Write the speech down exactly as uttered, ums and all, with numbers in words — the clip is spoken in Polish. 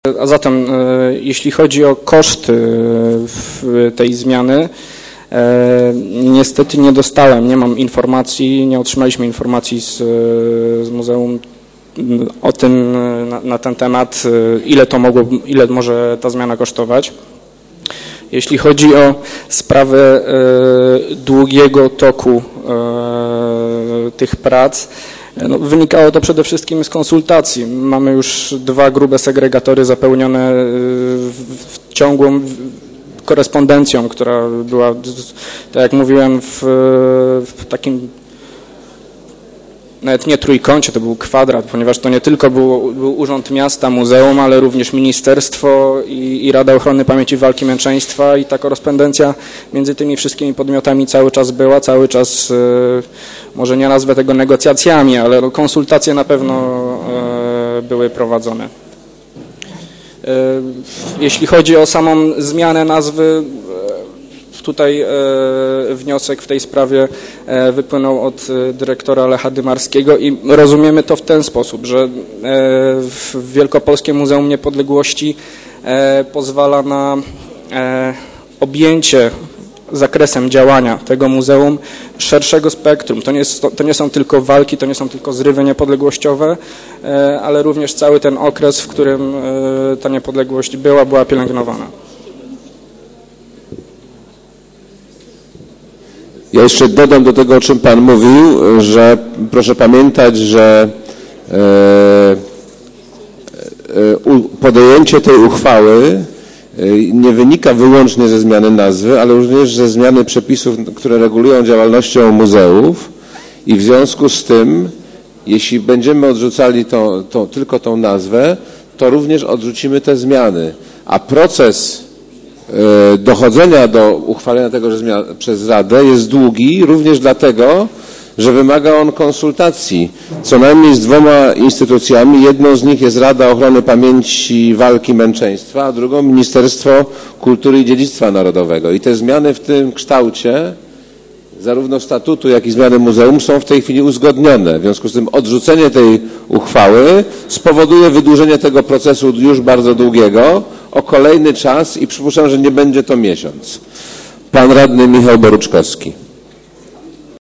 A zatem jeśli chodzi o koszty tej zmiany, niestety nie dostałem, nie mam informacji, nie otrzymaliśmy informacji z, z muzeum o tym, na, na ten temat, ile to mogło, ile może ta zmiana kosztować. Jeśli chodzi o sprawę długiego toku tych prac, no, wynikało to przede wszystkim z konsultacji. Mamy już dwa grube segregatory zapełnione w ciągłą korespondencją, która była, tak jak mówiłem, w, w takim nawet nie trójkącie, to był kwadrat, ponieważ to nie tylko był, był Urząd Miasta, Muzeum, ale również Ministerstwo i, i Rada Ochrony Pamięci i Walki Męczeństwa i ta korespondencja między tymi wszystkimi podmiotami cały czas była, cały czas, może nie nazwę tego negocjacjami, ale konsultacje na pewno były prowadzone. Jeśli chodzi o samą zmianę nazwy, tutaj wniosek w tej sprawie wypłynął od dyrektora Lecha Dymarskiego i rozumiemy to w ten sposób, że Wielkopolskie Muzeum Niepodległości pozwala na objęcie zakresem działania tego muzeum szerszego spektrum. To nie, jest, to nie są tylko walki, to nie są tylko zrywy niepodległościowe, ale również cały ten okres, w którym ta niepodległość była, była pielęgnowana. Ja jeszcze dodam do tego, o czym Pan mówił, że proszę pamiętać, że podjęcie tej uchwały nie wynika wyłącznie ze zmiany nazwy, ale również ze zmiany przepisów, które regulują działalnością muzeów i w związku z tym, jeśli będziemy odrzucali to, to, tylko tą nazwę, to również odrzucimy te zmiany, a proces dochodzenia do uchwalenia tego przez Radę jest długi, również dlatego, że wymaga on konsultacji co najmniej z dwoma instytucjami. Jedną z nich jest Rada Ochrony Pamięci i Walki Męczeństwa, a drugą Ministerstwo Kultury i Dziedzictwa Narodowego. I te zmiany w tym kształcie, zarówno statutu, jak i zmiany muzeum, są w tej chwili uzgodnione. W związku z tym odrzucenie tej uchwały spowoduje wydłużenie tego procesu już bardzo długiego o kolejny czas i przypuszczam, że nie będzie to miesiąc. Pan radny Michał Boruczkowski.